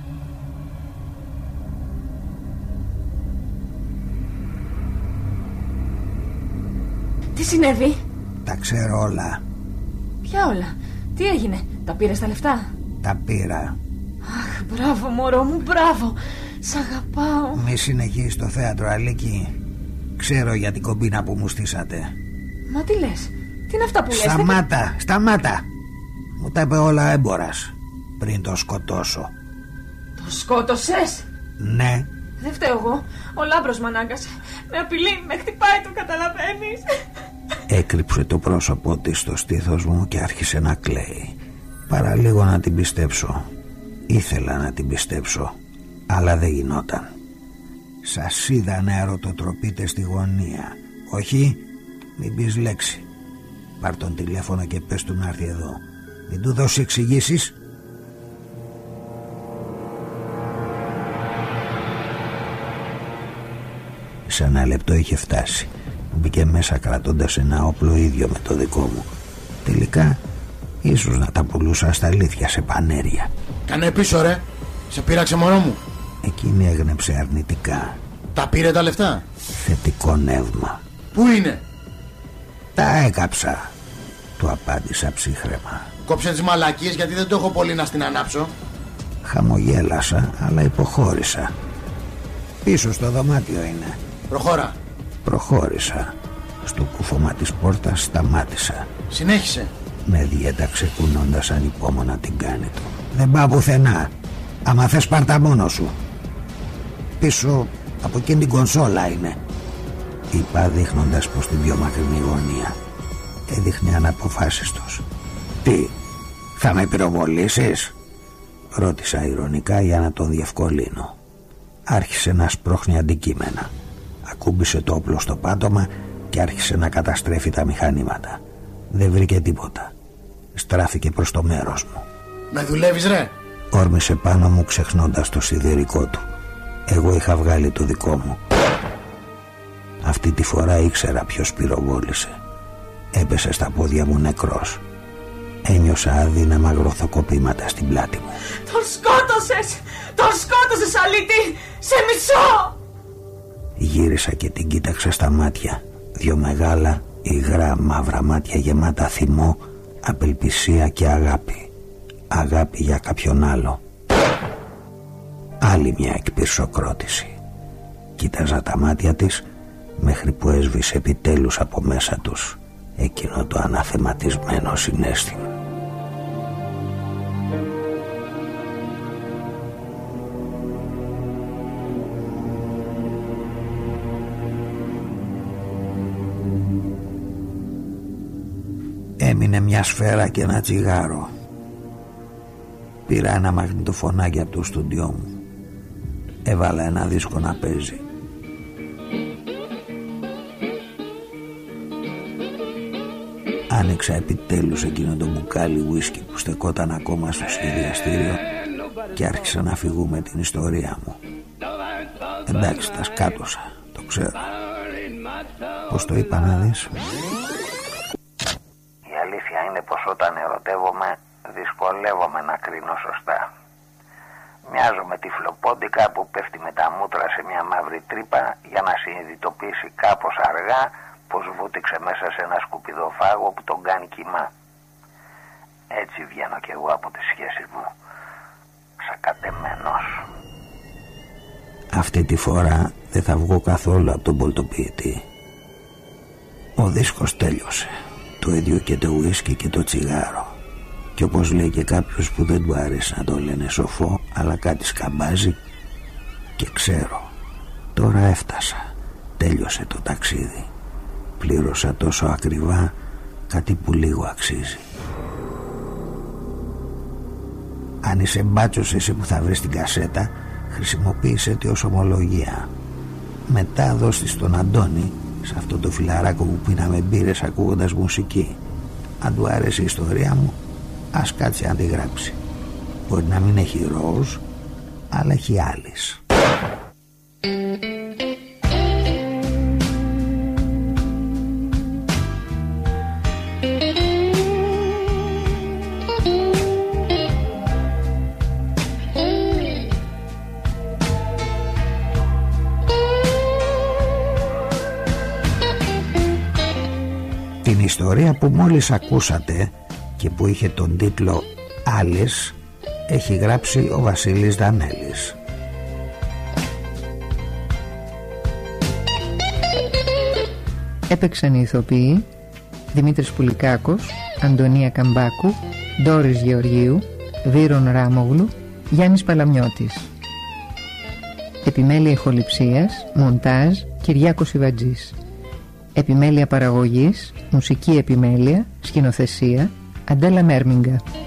Τι συνέβη? Τα ξέρω όλα. Ποια όλα? Τι έγινε? Τα πήρες τα λεφτά? Τα πήρα. Αχ, μπράβο μωρό μου, μπράβο. Σ' αγαπάω. Μη συνεχίσεις το θέατρο, Αλίκη. Ξέρω για την κομπίνα που μου στήσατε. Μα τι λες? Τι είναι αυτά που λες? Σταμάτα, δεν... σταμάτα. Μου τα είπε όλα έμπορας πριν το σκοτώσω. Το σκότωσες? Ναι. Δεν φταίω εγώ. Ο Λάμπρος μ' ανάγκασε. Με απειλεί, με χτυπάει, το καταλαβαίνεις? Έκρυψε το πρόσωπό της στο στήθος μου και άρχισε να κλαίει. Παραλίγο να την πιστέψω. Ήθελα να την πιστέψω, αλλά δεν γινόταν. Σας είδα να ερωτοτροπείτε στη γωνία. Όχι, μην πεις λέξη. Πάρ' τον τηλέφωνο και πες του να έρθει εδώ. Μην του δώσει εξηγήσεις. Σε ένα λεπτό είχε φτάσει. Μπήκε μέσα κρατώντας ένα όπλο ίδιο με το δικό μου. Τελικά ίσως να τα πουλούσα στα αλήθεια σε πανέρια. Κάνε πίσω ρε. Σε πείραξε μωρό μου. Εκείνη έγνεψε αρνητικά. Τα πήρε τα λεφτά? Θετικό νεύμα. Πού είναι? Τα έκαψα, του απάντησα ψύχραιμα. Κόψε τις μαλακίες γιατί δεν το έχω πολύ να στην ανάψω. Χαμογέλασα αλλά υποχώρησα. Πίσω στο δωμάτιο είναι. Προχώρα. Προχώρησα. Στο κούφωμα της πόρτας σταμάτησα. Συνέχισε. Με διέταξε κουνώντας ανυπόμονα την κάνη του. Δεν πάω πουθενά. Άμα θες πάρ' τα μόνο σου. Πίσω από εκείνη την κονσόλα είναι, είπα δείχνοντας προς την πιο μακρινή γωνία. Έδειχνε αναποφάσιστος. Τι, θα με πυροβολήσεις? Ρώτησα ειρωνικά για να τον διευκολύνω. Άρχισε να σπρώχνει αντικείμενα. Ακούμπησε το όπλο στο πάτωμα και άρχισε να καταστρέφει τα μηχανήματα. Δεν βρήκε τίποτα. Στράφηκε προς το μέρος μου. Με δουλεύεις ρε? Όρμησε πάνω μου ξεχνώντας το σιδερικό του. Εγώ είχα βγάλει το δικό μου. Αυτή τη φορά ήξερα ποιος πυροβόλησε. Έπεσε στα πόδια μου νεκρός. Ένιωσα αδύναμα γροθοκοπήματα στην πλάτη μου. Τον σκότωσες! Τον σκότωσες αλήτη! Σε μισώ! Γύρισα και την κοίταξα στα μάτια. Δυο μεγάλα υγρά μαύρα μάτια γεμάτα θυμό, απελπισία και αγάπη. Αγάπη για κάποιον άλλο. Άλλη μια εκπυρσοκρότηση. Κοίταζα τα μάτια της μέχρι που έσβησε επιτέλους από μέσα τους εκείνο το αναθεματισμένο συναίσθημα. Έμεινε μια σφαίρα και ένα τσιγάρο. Πήρα ένα μαγνητοφωνάκι από το στούντιό μου. Έβαλα ένα δίσκο να παίζει. Άνοιξα επιτέλους εκείνο το μπουκάλι ουίσκι που στεκόταν ακόμα στο σχεδιαστήριο και άρχισα να φυγούμε την ιστορία μου. Εντάξει, τα σκάτωσα, το ξέρω. Πώς το είπα να δεις? Η αλήθεια είναι πως όταν ερωτεύομαι δυσκολεύομαι να κρίνω σωστά. Μοιάζω με τυφλοπόντικα που πέφτει με τα μούτρα σε μια μαύρη τρύπα για να συνειδητοποιήσει κάπως αργά πως βούτυξε μέσα σε ένα σκουπιδοφάγο που τον κάνει κοιμά. Έτσι βγαίνω κι εγώ από τις σχέσεις μου, σακατεμένος. Αυτή τη φορά δεν θα βγω καθόλου από τον πολτοποιητή. Ο δίσκος τέλειωσε. Το ίδιο και το ουίσκι και το τσιγάρο. Και όπως λέει και κάποιος που δεν του άρεσε να το λένε σοφό, αλλά κάτι σκαμπάζει. Και ξέρω, τώρα έφτασα. Τέλειωσε το ταξίδι. Πλήρωσα τόσο ακριβά κάτι που λίγο αξίζει. Αν είσαι μπάτσος εσύ που θα βρεις την κασέτα, χρησιμοποίησε τη ως ομολογία. Μετά δώσ' τη στον Αντώνη, σε αυτό το φιλαράκο που πίναμε μπύρες ακούγοντας μουσική. Αν του άρεσε η ιστορία μου, ας κάτσει να τη γράψει. Μπορεί να μην έχει ροζ, αλλά έχει άλλης. Την ιστορία που μόλις ακούσατε και που είχε τον τίτλο «Άλλες» έχει γράψει ο Βασίλης Δανέλης. Έπαιξαν οι ηθοποιοί Δημήτρης Πουλικάκος, Αντωνία Καμπάκου, Ντόρις Γεωργίου, Βύρον Ράμογλου, Γιάννης Παλαμιώτης. Επιμέλεια ηχοληψίας, μοντάζ, Κυριάκος Ιβατζής. Επιμέλεια παραγωγής, μουσική επιμέλεια, σκηνοθεσία, Αντέλα Μέρμιγκα.